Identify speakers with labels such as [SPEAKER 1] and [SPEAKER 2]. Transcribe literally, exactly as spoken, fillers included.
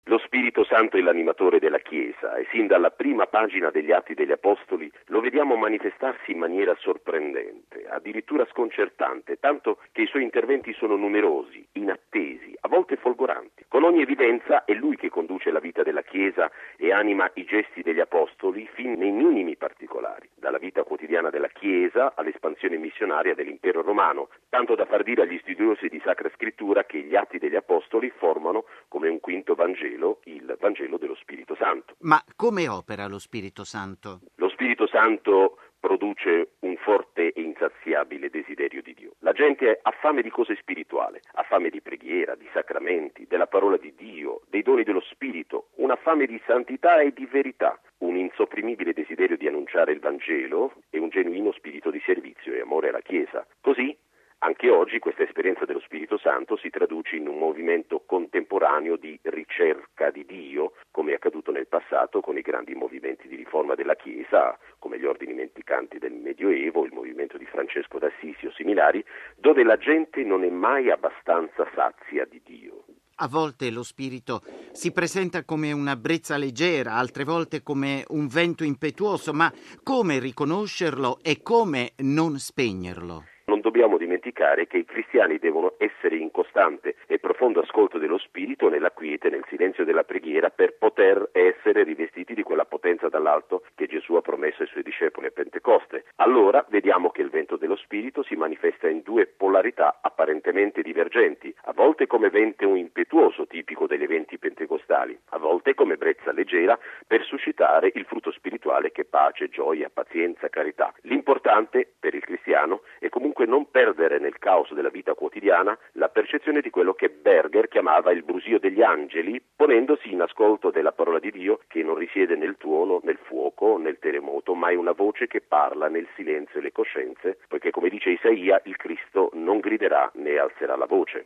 [SPEAKER 1] Lo Spirito Santo è l'animatore della Chiesa e sin dalla prima pagina degli Atti degli Apostoli lo vediamo manifestarsi in maniera sorprendente, addirittura sconcertante, tanto che i suoi interventi sono numerosi, inattesi, a volte folgoranti. Con ogni evidenza è lui che conduce la vita della Chiesa e anima i gesti degli Apostoli fin nei minimi particolari, dalla vita quotidiana della Chiesa all'espansione missionaria dell'impero romano, tanto da far dire agli studiosi di Sacra Scrittura che gli Atti degli Apostoli formano come un quinto Vangelo il Vangelo dello Spirito Santo.
[SPEAKER 2] Ma come opera lo Spirito Santo?
[SPEAKER 1] Lo Spirito Santo produce un forte e insaziabile desiderio di Dio. La gente ha fame di cose spirituali, ha fame di preghiera, di sacramenti, della parola di Dio, dei doni dello Spirito, una fame di santità e di verità, un insopprimibile desiderio di annunciare il Vangelo e un genuino spirito di servizio e amore alla Chiesa. Così anche oggi questa esperienza dello Spirito Santo si traduce in un movimento contemporaneo di ricerca di Dio, come è accaduto nel passato con i grandi movimenti di riforma della Chiesa, come gli ordini mendicanti del Medioevo, il movimento di Francesco d'Assisi o similari, dove la gente non è mai abbastanza sazia di Dio.
[SPEAKER 2] A volte lo Spirito si presenta come una brezza leggera, altre volte come un vento impetuoso, ma come riconoscerlo e come non spegnerlo?
[SPEAKER 1] Non dobbiamo dimenticare che i cristiani devono essere in costante e profondo ascolto dello Spirito nella quiete, nel silenzio della preghiera, per poter essere rivestiti di quella potenza dall'alto che Gesù ha promesso ai suoi discepoli a Pentecoste. Allora vediamo che il vento dello Spirito si manifesta in due polarità apparentemente divergenti, a volte come vento impetuoso tipico degli eventi pentecostali, a volte come brezza leggera per suscitare il frutto spirituale che è pace, gioia, pazienza, carità. L'importante per il cristiano è comunque non perdere nel caos della vita quotidiana la percezione di quello che Berger chiamava il brusio degli angeli, ponendosi in ascolto della parola di Dio che non risiede nel tuono, nel fuoco, nel terremoto, ma è una voce che parla nel silenzio e le coscienze, poiché come dice Isaia il Cristo non griderà né alzerà la voce.